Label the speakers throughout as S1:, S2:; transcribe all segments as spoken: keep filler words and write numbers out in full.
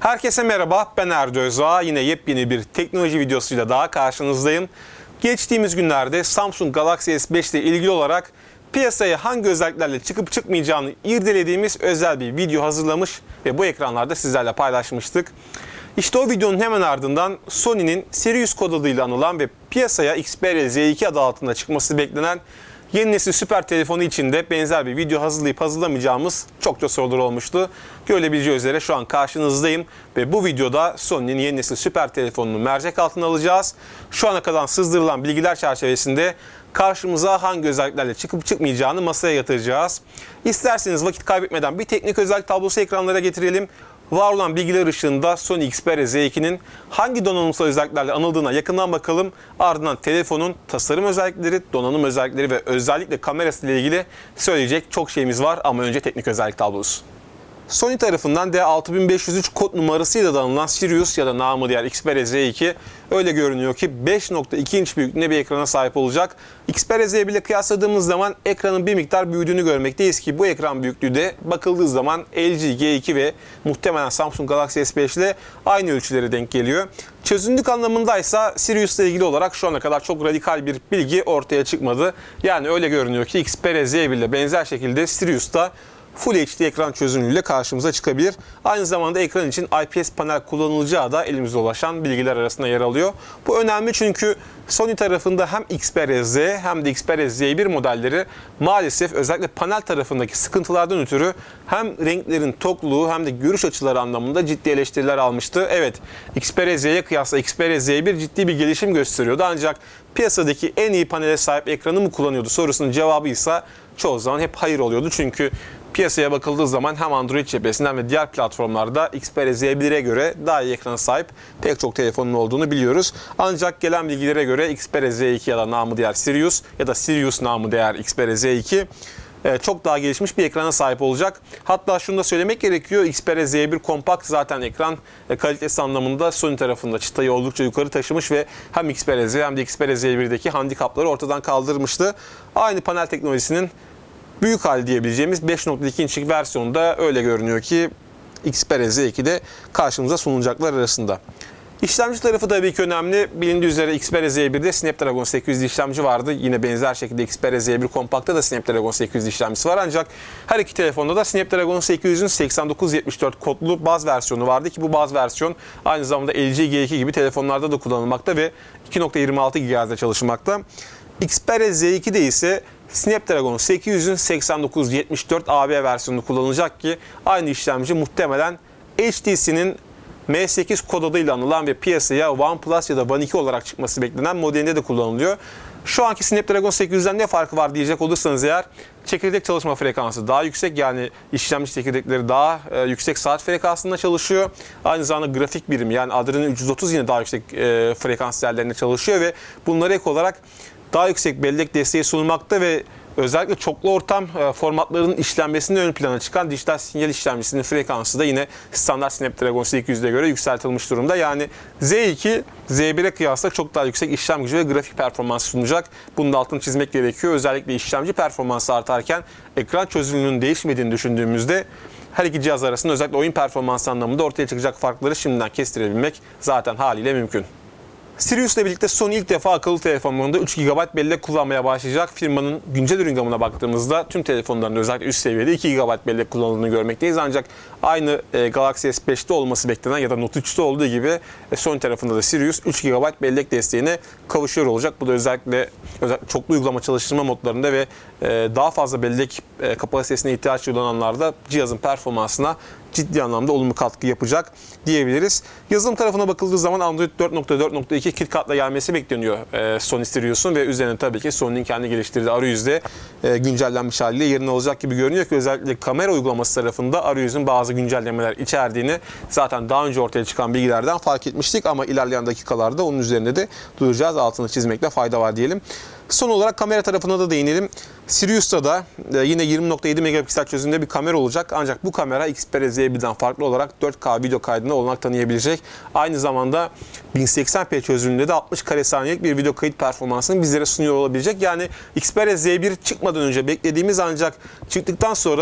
S1: Herkese merhaba, ben Erdo Özağ. Yine yepyeni bir teknoloji videosuyla daha karşınızdayım. Geçtiğimiz günlerde Samsung Galaxy S beş ile ilgili olarak piyasaya hangi özelliklerle çıkıp çıkmayacağını irdelediğimiz özel bir video hazırlamış ve bu ekranlarda sizlerle paylaşmıştık. İşte o videonun hemen ardından Sony'nin Sirius kod adıyla anılan ve piyasaya Xperia Z iki adı altında çıkması beklenen yeni nesil süper telefonu için de benzer bir video hazırlayıp hazırlamayacağımız çokça sorular olmuştu. Görülebileceği üzere şu an karşınızdayım ve bu videoda Sony'nin yeni nesil süper telefonunu mercek altına alacağız. Şu ana kadar sızdırılan bilgiler çerçevesinde karşımıza hangi özelliklerle çıkıp çıkmayacağını masaya yatıracağız. İsterseniz vakit kaybetmeden bir teknik özellik tablosu ekranlara getirelim. Var olan bilgiler ışığında Sony Xperia Z iki'nin hangi donanımsal özelliklerle anıldığına yakından bakalım. Ardından telefonun tasarım özellikleri, donanım özellikleri ve özellikle kamerası ile ilgili söyleyecek çok şeyimiz var ama önce teknik özellik tablosu. Sony tarafından D altı bin beş yüz üç kod numarasıyla da anılan Sirius ya da namı diğer Xperia Z iki öyle görünüyor ki beş nokta iki inç büyüklüğünde bir ekrana sahip olacak. Xperia Z bir ile kıyasladığımız zaman ekranın bir miktar büyüdüğünü görmekteyiz ki bu ekran büyüklüğü de bakıldığı zaman L G G iki ve muhtemelen Samsung Galaxy S beş ile aynı ölçülere denk geliyor. Çözünürlük anlamındaysa Sirius ile ilgili olarak şu ana kadar çok radikal bir bilgi ortaya çıkmadı. Yani öyle görünüyor ki Xperia Z bir ile benzer şekilde Sirius da Full H D ekran çözünürlüğüyle karşımıza çıkabilir. Aynı zamanda ekran için I P S panel kullanılacağı da elimize ulaşan bilgiler arasında yer alıyor. Bu önemli çünkü Sony tarafında hem Xperia Z hem de Xperia Z bir modelleri maalesef özellikle panel tarafındaki sıkıntılardan ötürü hem renklerin tokluğu hem de görüş açıları anlamında ciddi eleştiriler almıştı. Evet, Xperia Z'ye kıyasla Xperia Z bir ciddi bir gelişim gösteriyordu ancak piyasadaki en iyi panele sahip ekranı mı kullanıyordu sorusunun cevabı ise çoğu zaman hep hayır oluyordu. Çünkü piyasaya bakıldığı zaman hem Android cephesinden ve diğer platformlarda Xperia Z bir'e göre daha iyi ekrana sahip pek çok telefonun olduğunu biliyoruz. Ancak gelen bilgilere göre Xperia Z iki ya da namı diğer Sirius ya da Sirius namı diğer Xperia Z iki çok daha gelişmiş bir ekrana sahip olacak. Hatta şunu da söylemek gerekiyor. Xperia Z bir kompakt zaten ekran kalitesi anlamında Sony tarafında çıtayı oldukça yukarı taşımış ve hem Xperia Z hem de Xperia Z bir'deki handikapları ortadan kaldırmıştı. Aynı panel teknolojisinin büyük hali diyebileceğimiz beş nokta iki inçlik versiyonda öyle görünüyor ki Xperia Z iki'de karşımıza sunulacaklar arasında. İşlemci tarafı tabii ki önemli. Bilindiği üzere Xperia Z bir'de Snapdragon sekiz yüz işlemci vardı. Yine benzer şekilde Xperia Z bir Compact'ta da Snapdragon sekiz yüz işlemcisi var. Ancak her iki telefonda da Snapdragon sekiz yüzün seksen dokuz yetmiş dört kodlu baz versiyonu vardı ki bu baz versiyon aynı zamanda L G G iki gibi telefonlarda da kullanılmakta ve iki nokta yirmi altı gigahertz'de çalışmakta. Xperia Z iki'de ise Snapdragon sekiz yüzün seksen dokuz yetmiş dört A B versiyonu kullanılacak ki aynı işlemci muhtemelen H T C'nin M sekiz kod adıyla anılan ve piyasaya OnePlus ya da One iki olarak çıkması beklenen modelinde de kullanılıyor. Şu anki Snapdragon sekiz yüzden ne farkı var diyecek olursanız eğer çekirdek çalışma frekansı daha yüksek, yani işlemci çekirdekleri daha e, yüksek saat frekansında çalışıyor. Aynı zamanda grafik birimi yani Adreno üç yüz otuz yine daha yüksek e, frekans değerlerinde çalışıyor ve bunlara ek olarak daha yüksek bellek desteği sunulmakta ve özellikle çoklu ortam formatlarının işlenmesinde ön plana çıkan dijital sinyal işlemcisinin frekansı da yine standart Snapdragon sekiz yüze göre yükseltilmiş durumda. Yani Z iki, Z bir'e kıyasla çok daha yüksek işlem gücü ve grafik performans sunacak. Bunun da altını çizmek gerekiyor. Özellikle işlemci performansı artarken ekran çözünürlüğünün değişmediğini düşündüğümüzde her iki cihaz arasında özellikle oyun performansı anlamında ortaya çıkacak farkları şimdiden kestirebilmek zaten haliyle mümkün. Sirius ile birlikte Sony ilk defa akıllı telefonlarında üç gigabayt bellek kullanmaya başlayacak. Firmanın güncel ürün gamına baktığımızda tüm telefonların özellikle üst seviyede iki gigabayt bellek kullanıldığını görmekteyiz. Ancak aynı e, Galaxy S beşte olması beklenen ya da Note üçte olduğu gibi e, Sony tarafında da Sirius üç gigabayt bellek desteğine kavuşuyor olacak. Bu da özellikle, özellikle çoklu uygulama çalıştırma modlarında ve e, daha fazla bellek e, kapasitesine ihtiyaç duyulanlarda cihazın performansına ciddi anlamda olumlu katkı yapacak diyebiliriz. Yazılım tarafına bakıldığı zaman Android dört nokta dört nokta iki KitKat'la gelmesi bekleniyor e, Sony Sirius'un ve üzerine tabii ki Sony'nin kendi geliştirdiği arayüzde e, güncellenmiş haliyle yerini alacak gibi görünüyor ki özellikle kamera uygulaması tarafında arayüzün bazı güncellemeler içerdiğini zaten daha önce ortaya çıkan bilgilerden fark etmiştik ama ilerleyen dakikalarda onun üzerinde de duracağız. Altını çizmekte fayda var diyelim. Son olarak kamera tarafına da değinelim. Sirius'ta da yine yirmi nokta yedi megapiksel çözünürlüğünde bir kamera olacak. Ancak bu kamera Xperia Z bir'den farklı olarak dört K video kaydına olanak tanıyabilecek. Aynı zamanda bin seksen p çözünürlüğünde de altmış kare saniyelik bir video kayıt performansını bizlere sunuyor olabilecek. Yani Xperia Z bir çıkmadan önce beklediğimiz ancak çıktıktan sonra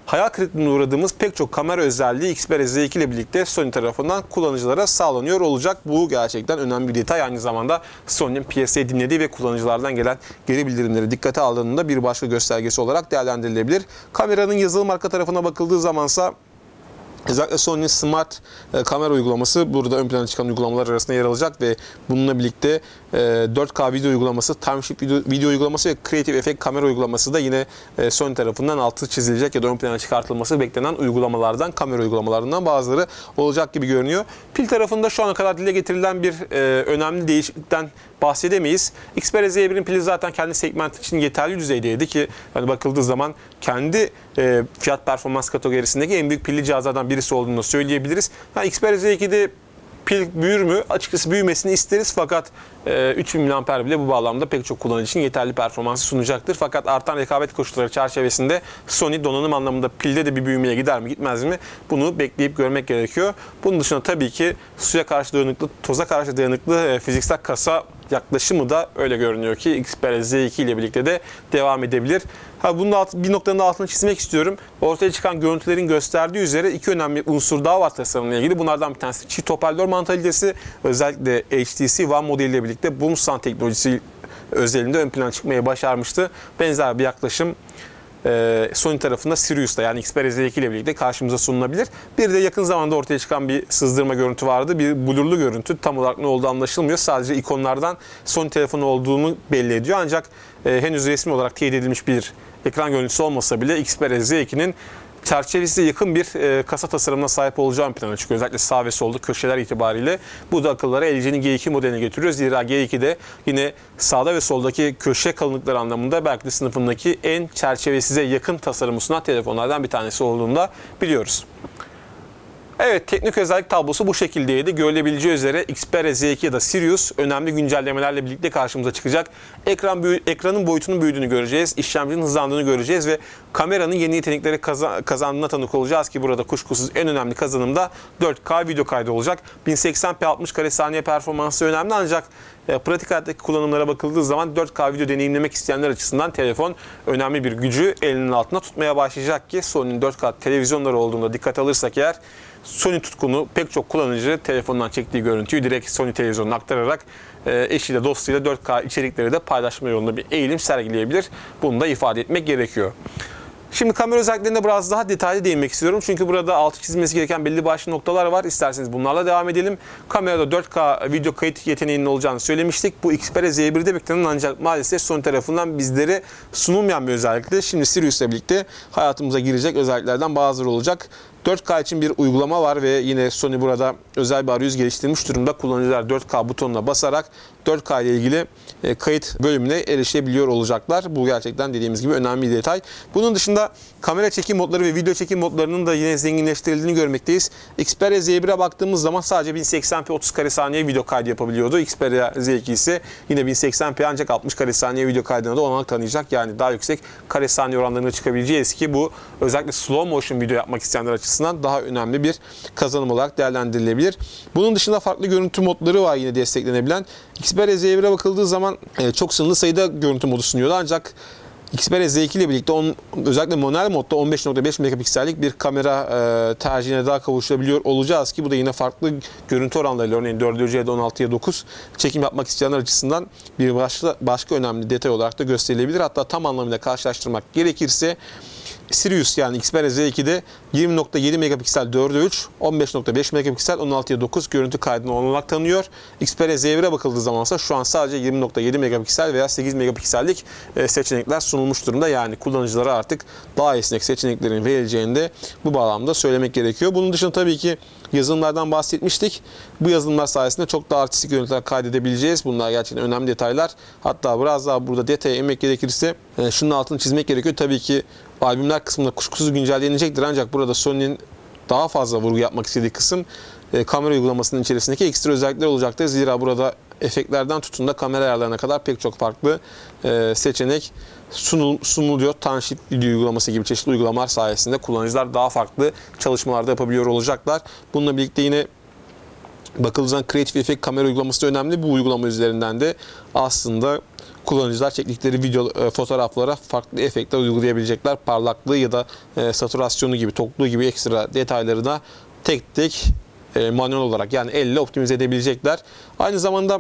S1: hayal kırıklığına uğradığımız pek çok kamera özelliği Xperia Z iki ile birlikte Sony tarafından kullanıcılara sağlanıyor olacak. Bu gerçekten önemli bir detay. Aynı zamanda Sony'nin piyasayı dinlediği ve kullanıcılardan gelen geri bildirimleri dikkate aldığında bir başka göstergesi olarak değerlendirilebilir. Kameranın yazılım arka tarafına bakıldığı zamansa özellikle Sony'nin Smart e, kamera uygulaması burada ön plana çıkan uygulamalar arasında yer alacak ve bununla birlikte e, dört K video uygulaması, Timeshift video, video uygulaması ve Creative Effect kamera uygulaması da yine e, Sony tarafından altı çizilecek ya da ön plana çıkartılması beklenen uygulamalardan, kamera uygulamalarından bazıları olacak gibi görünüyor. Pil tarafında şu ana kadar dile getirilen bir e, önemli değişiklikten bahsedemeyiz. Xperia Z bir'in pili zaten kendi segment için yeterli düzeydeydi ki hani bakıldığı zaman kendi e, fiyat performans kategorisindeki en büyük pilli cihazlardan birisi olduğunu söyleyebiliriz. Yani Xperia Z iki'de pil büyür mü? Açıkçası büyümesini isteriz fakat e, üç bin miliamper bile bu bağlamda pek çok kullanıcı için yeterli performansı sunacaktır. Fakat artan rekabet koşulları çerçevesinde Sony donanım anlamında pilde de bir büyümeye gider mi gitmez mi? Bunu bekleyip görmek gerekiyor. Bunun dışında tabii ki suya karşı dayanıklı, toza karşı dayanıklı e, fiziksel kasa yaklaşımı da öyle görünüyor ki Xperia Z iki ile birlikte de devam edebilir. Ha, bunun alt, bir noktanın da altını çizmek istiyorum. Ortaya çıkan görüntülerin gösterdiği üzere iki önemli unsur daha var tasarımla ilgili. Bunlardan bir tanesi çift hoparlör mantalitesi. Özellikle H T C One modeliyle birlikte Boom Sound teknolojisi özelinde ön plana çıkmayı başarmıştı. Benzer bir yaklaşım Sony tarafında Sirius'ta yani Xperia Z iki ile birlikte karşımıza sunulabilir. Bir de yakın zamanda ortaya çıkan bir sızdırma görüntü vardı. Bir blurlu görüntü. Tam olarak ne olduğu anlaşılmıyor. Sadece ikonlardan Sony telefonu olduğunu belli ediyor. Ancak e, henüz resmi olarak teyit edilmiş bir ekran görüntüsü olmasa bile Xperia Z iki'nin çerçevesine yakın bir e, kasa tasarımına sahip olacağı plana çıkıyor. Özellikle sağ ve solda köşeler itibariyle. Bu da akıllara L G'nin G iki modeline getiriyor. Zira G iki'de yine sağda ve soldaki köşe kalınlıkları anlamında belki de sınıfındaki en çerçevesize yakın tasarımı sunan telefonlardan bir tanesi olduğunu da biliyoruz. Evet, teknik özellik tablosu bu şekildeydi. Görülebileceği üzere Xperia Z iki ya da Sirius önemli güncellemelerle birlikte karşımıza çıkacak. Ekran büyü, ekranın boyutunun büyüdüğünü göreceğiz, işlemcinin hızlandığını göreceğiz ve kameranın yeni yetenekleri kazan, kazandığına tanık olacağız ki burada kuşkusuz en önemli kazanım da dört K video kaydı olacak. bin seksen p altmış kare saniye performansı önemli ancak e, pratik hayattaki kullanımlara bakıldığı zaman dört K video deneyimlemek isteyenler açısından telefon önemli bir gücü elinin altına tutmaya başlayacak ki Sony'nin dört K televizyonları olduğunda dikkat alırsak eğer Sony tutkunu pek çok kullanıcı telefondan çektiği görüntüyü direkt Sony televizyonuna aktararak e, eşiyle dostuyla dört K içerikleri de paylaşma yolunda bir eğilim sergileyebilir. Bunu da ifade etmek gerekiyor. Şimdi kamera özelliklerine biraz daha detaylı değinmek istiyorum. Çünkü burada altı çizilmesi gereken belli başlı noktalar var. İsterseniz bunlarla devam edelim. Kamerada dört K video kayıt yeteneğinin olacağını söylemiştik. Bu Xperia Z bir'de beklenen ancak maalesef Sony tarafından bizlere sunulmayan bir özellikti. Şimdi Sirius ile birlikte hayatımıza girecek özelliklerden bazıları olacak. dört K için bir uygulama var ve yine Sony burada özel bir arayüz geliştirmiş durumda. Kullanıcılar dört K butonuna basarak dört K ile ilgili kayıt bölümüne erişebiliyor olacaklar. Bu gerçekten dediğimiz gibi önemli bir detay. Bunun dışında kamera çekim modları ve video çekim modlarının da yine zenginleştirildiğini görmekteyiz. Xperia Z bir'e baktığımız zaman sadece bin seksen p otuz kare saniye video kaydı yapabiliyordu. Xperia Z iki ise yine bin seksen p ancak altmış kare saniye video kaydına da olanak tanıyacak. Yani daha yüksek kare saniye oranlarına çıkabileceğiz ki bu özellikle slow motion video yapmak isteyenler açısından daha önemli bir kazanım olarak değerlendirilebilir. Bunun dışında farklı görüntü modları var yine desteklenebilen. Xperia Z bir'e bakıldığı zaman çok sınırlı sayıda görüntü modu sunuyordu ancak Xperia Z iki ile birlikte on, özellikle manuel modda on beş nokta beş megapiksellik bir kamera e, tercihine daha kavuşabiliyor olacağız ki bu da yine farklı görüntü oranlarıyla örneğin dört ya da on altıya dokuz çekim yapmak isteyenler açısından bir başka, başka önemli detay olarak da gösterilebilir. Hatta tam anlamıyla karşılaştırmak gerekirse Sirius yani Xperia Z iki'de yirmi nokta yedi megapiksel dörde üç, on beş nokta beş megapiksel on altıya dokuz görüntü kaydına olanak tanıyor. Xperia Z bir'e bakıldığı zamansa şu an sadece yirmi nokta yedi megapiksel veya sekiz megapiksellik seçenekler sunulmuş durumda. Yani kullanıcılara artık daha esnek seçeneklerin verileceğini de bu bağlamda söylemek gerekiyor. Bunun dışında tabii ki yazılımlardan bahsetmiştik. Bu yazılımlar sayesinde çok daha artistik görüntüler kaydedebileceğiz. Bunlar gerçekten önemli detaylar. Hatta biraz daha burada detaya inmek gerekirse şunun altını çizmek gerekiyor. Tabii ki albümler kısmında kuşkusuz güncellenecektir ancak burada Sony'nin daha fazla vurgu yapmak istediği kısım e, kamera uygulamasının içerisindeki ekstra özellikler olacaktır. Zira burada efektlerden tutun da kamera ayarlarına kadar pek çok farklı e, seçenek sunul, sunuluyor. Timeshift video uygulaması gibi çeşitli uygulamalar sayesinde kullanıcılar daha farklı çalışmalarda yapabiliyor olacaklar. Bununla birlikte yine bakıldığı zaman Creative Effect kamera uygulaması da önemli. Bu uygulama üzerinden de aslında kullanıcılar çektikleri video e, fotoğraflara farklı efektler uygulayabilecekler. Parlaklığı ya da e, satürasyonu gibi, tokluğu gibi ekstra detayları da tek tek e, manuel olarak yani elle optimize edebilecekler. Aynı zamanda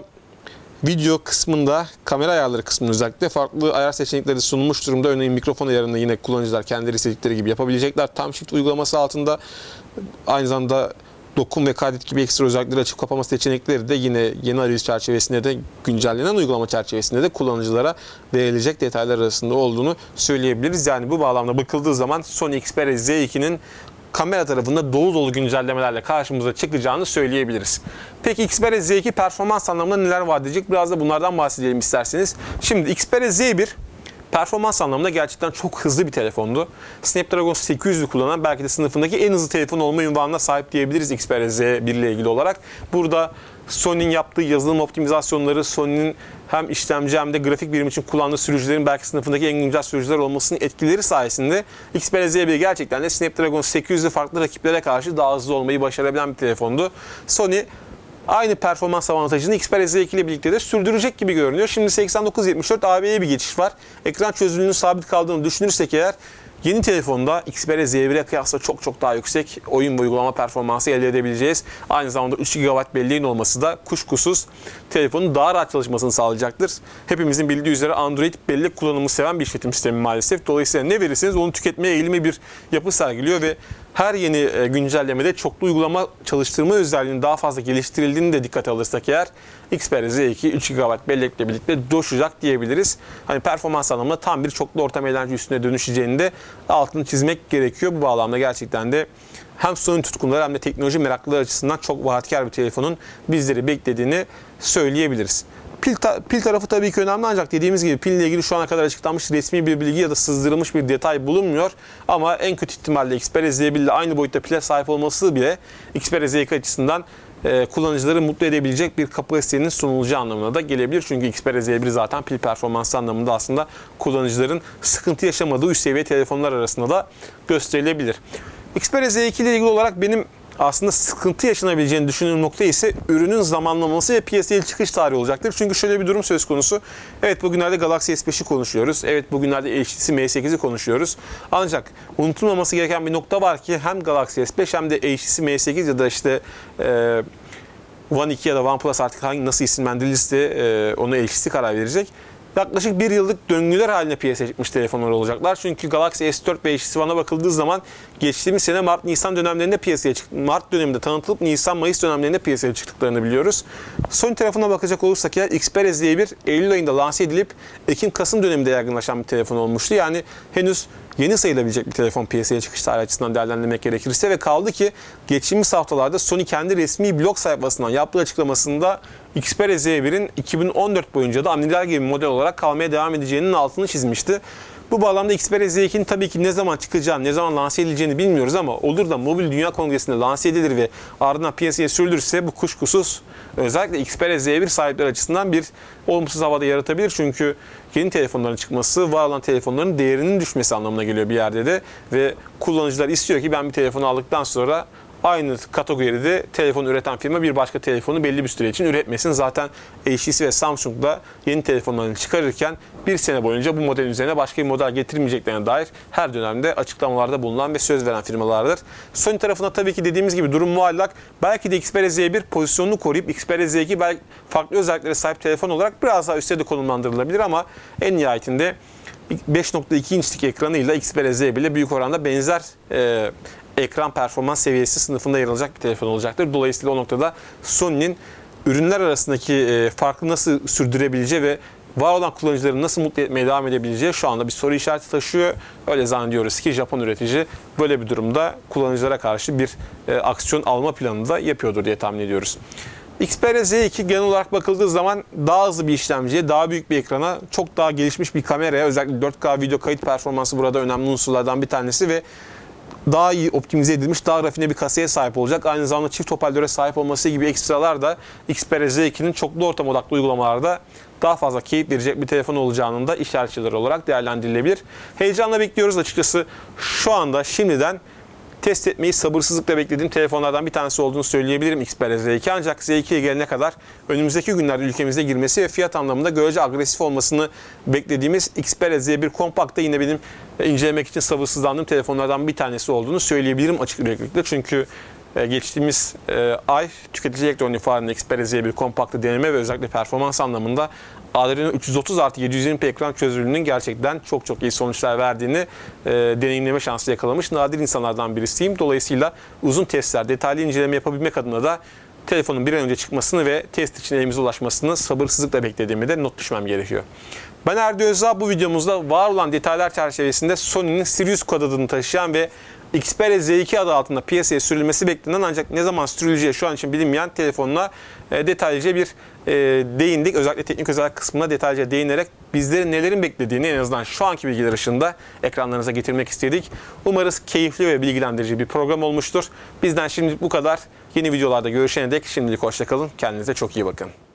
S1: video kısmında, kamera ayarları kısmında özellikle farklı ayar seçenekleri sunulmuş durumda. Örneğin mikrofon ayarını yine kullanıcılar kendileri istedikleri gibi yapabilecekler. Tam Shift uygulaması altında aynı zamanda dokun ve kaydet gibi ekstra özellikleri açıp kapama seçenekleri de yine yeni arayüz çerçevesinde de güncellenen uygulama çerçevesinde de kullanıcılara verilecek detaylar arasında olduğunu söyleyebiliriz. Yani bu bağlamda bakıldığı zaman Sony Xperia Z iki'nin kamera tarafında dolu dolu güncellemelerle karşımıza çıkacağını söyleyebiliriz. Peki Xperia Z iki performans anlamında neler vaat edecek? Biraz da bunlardan bahsedelim isterseniz. Şimdi Xperia Z bir performans anlamında gerçekten çok hızlı bir telefondu. Snapdragon sekiz yüz'ü kullanan belki de sınıfındaki en hızlı telefon olma unvanına sahip diyebiliriz Xperia Z bir ile ilgili olarak. Burada Sony'nin yaptığı yazılım optimizasyonları, Sony'nin hem işlemci hem de grafik birim için kullandığı sürücülerin belki sınıfındaki en güncel sürücüler olmasının etkileri sayesinde Xperia Z bir gerçekten de Snapdragon sekiz yüz'ü farklı rakiplere karşı daha hızlı olmayı başarabilen bir telefondu. Sony aynı performans avantajını Xperia Z iki ile birlikte de sürdürecek gibi görünüyor. Şimdi seksen dokuz yetmiş dört A B'ye bir geçiş var. Ekran çözünürlüğünün sabit kaldığını düşünürsek eğer yeni telefonda Xperia Z bire kıyasla çok çok daha yüksek oyun ve uygulama performansı elde edebileceğiz. Aynı zamanda üç gigabayt belleğin olması da kuşkusuz telefonun daha rahat çalışmasını sağlayacaktır. Hepimizin bildiği üzere Android bellek kullanımı seven bir işletim sistemi maalesef. Dolayısıyla ne verirseniz onu tüketmeye eğilimli bir yapı sergiliyor ve her yeni güncellemede çoklu uygulama çalıştırma özelliğinin daha fazla geliştirildiğini de dikkate alırsak eğer Xperia Z iki üç gigabayt bellekle birlikte coşacak diyebiliriz. Hani performans anlamında tam bir çoklu ortam eğlence üstüne dönüşeceğini de altını çizmek gerekiyor. Bu bağlamda gerçekten de hem Sony tutkunları hem de teknoloji meraklıları açısından çok vaatkar bir telefonun bizleri beklediğini söyleyebiliriz. Pil, ta pil tarafı tabii ki önemli ancak dediğimiz gibi pille ilgili şu ana kadar açıklanmış resmi bir bilgi ya da sızdırılmış bir detay bulunmuyor. Ama en kötü ihtimalle Xperia Z bir ile aynı boyutta pile sahip olması bile Xperia Z iki açısından e, kullanıcıları mutlu edebilecek bir kapasitenin sunulacağı anlamına da gelebilir. Çünkü Xperia Z bir zaten pil performansı anlamında aslında kullanıcıların sıkıntı yaşamadığı üst seviye telefonlar arasında da gösterilebilir. Xperia Z iki ile ilgili olarak benim aslında sıkıntı yaşanabileceğini düşündüğüm nokta ise ürünün zamanlaması ve piyasaya çıkış tarihi olacaktır. Çünkü şöyle bir durum söz konusu. Evet bugünlerde Galaxy S beş'i konuşuyoruz. Evet bugünlerde H T C M sekiz'i konuşuyoruz. Ancak unutulmaması gereken bir nokta var ki hem Galaxy S beş hem de H T C M sekiz ya da işte e, One iki ya da OnePlus artık hangi nasıl isimlendirilirse e, onu H T C karar verecek. Yaklaşık bir yıllık döngüler haline piyasaya çıkmış telefonlar olacaklar. Çünkü Galaxy S dört ve H T C One'a bakıldığı zaman geçtiğimiz sene Mart-Nisan dönemlerinde piyasaya çıktı. Mart döneminde tanıtılıp Nisan-Mayıs dönemlerinde piyasaya çıktıklarını biliyoruz. Sony tarafına bakacak olursak eğer Xperia Z bir Eylül ayında lanse edilip Ekim-Kasım döneminde yaygınlaşan bir telefon olmuştu. Yani henüz yeni sayılabilecek bir telefon piyasaya çıkış tarihi açısından değerlendirmek gerekirse ve kaldı ki geçtiğimiz haftalarda Sony kendi resmi blog sayfasından yaptığı açıklamasında Xperia Z bir'in iki bin on dört boyunca da amiral gibi model olarak kalmaya devam edeceğinin altını çizmişti. Bu bağlamda Xperia Z iki'nin tabii ki ne zaman çıkacağını, ne zaman lanse edileceğini bilmiyoruz ama olur da Mobil Dünya Kongresi'nde lanse edilir ve ardından piyasaya sürülürse bu kuşkusuz özellikle Xperia Z bir sahipleri açısından bir olumsuz havada yaratabilir. Çünkü yeni telefonların çıkması, var olan telefonların değerinin düşmesi anlamına geliyor bir yerde de ve kullanıcılar istiyor ki ben bir telefonu aldıktan sonra aynı kategoride telefon üreten firma bir başka telefonu belli bir süre için üretmesin. Zaten H T C ve Samsung da yeni telefonlarını çıkarırken bir sene boyunca bu modelin üzerine başka bir model getirmeyeceklerine dair her dönemde açıklamalarda bulunan ve söz veren firmalardır. Sony tarafına tabii ki dediğimiz gibi durum muallak. Belki de Xperia Z bir pozisyonunu koruyup Xperia Z iki belki farklı özelliklere sahip telefon olarak biraz daha üstte de konumlandırılabilir ama en nihayetinde beş nokta iki inçlik ekranıyla Xperia Z bir ile büyük oranda benzer e, ekran performans seviyesi sınıfında yer alacak bir telefon olacaktır. Dolayısıyla o noktada Sony'nin ürünler arasındaki farkı nasıl sürdürebileceği ve var olan kullanıcıları nasıl mutlu etmeye devam edebileceği şu anda bir soru işareti taşıyor. Öyle zannediyoruz ki Japon üretici böyle bir durumda kullanıcılara karşı bir aksiyon alma planını da yapıyordur diye tahmin ediyoruz. Xperia Z iki genel olarak bakıldığı zaman daha hızlı bir işlemciye, daha büyük bir ekrana, çok daha gelişmiş bir kameraya, özellikle dört K video kayıt performansı burada önemli unsurlardan bir tanesi ve daha iyi optimize edilmiş, daha rafine bir kasaya sahip olacak. Aynı zamanda çift hoparlöre sahip olması gibi ekstralar da Xperia Z iki'nin çoklu ortam odaklı uygulamalarda daha fazla keyif verecek bir telefon olacağının da işaretçileri olarak değerlendirilebilir. Heyecanla bekliyoruz açıkçası. Şu anda şimdiden test etmeyi sabırsızlıkla beklediğim telefonlardan bir tanesi olduğunu söyleyebilirim Xperia Z iki. Ancak Z ikiye gelene kadar önümüzdeki günlerde ülkemize girmesi ve fiyat anlamında görece agresif olmasını beklediğimiz Xperia Z bir Compact da yine benim incelemek için sabırsızlandığım telefonlardan bir tanesi olduğunu söyleyebilirim açık yüreklilikle. Çünkü geçtiğimiz ay tüketici elektronik fuarında Xperia Z bir Compact'ı deneme ve özellikle performans anlamında Adreno üç yüz otuz artı yedi yüz yirmi p ekran çözünürlüğünün gerçekten çok çok iyi sonuçlar verdiğini e, deneyimleme şansı yakalamış nadir insanlardan birisiyim. Dolayısıyla uzun testler, detaylı inceleme yapabilmek adına da telefonun bir an önce çıkmasını ve test için elimize ulaşmasını sabırsızlıkla beklediğimi de not düşmem gerekiyor. Ben Erdi Özdağ, bu videomuzda var olan detaylar çerçevesinde Sony'nin Sirius kod adını taşıyan ve Xperia Z iki adı altında piyasaya sürülmesi beklenen ancak ne zaman sürüleceği şu an için bilinmeyen telefonuna e, detaylıca bir e, değindik. Özellikle teknik özellik kısmına detaylıca değinerek bizlerin nelerin beklediğini en azından şu anki bilgiler ışığında ekranlarınıza getirmek istedik. Umarız keyifli ve bilgilendirici bir program olmuştur. Bizden şimdi bu kadar. Yeni videolarda görüşene dek şimdilik hoşça kalın. Kendinize çok iyi bakın.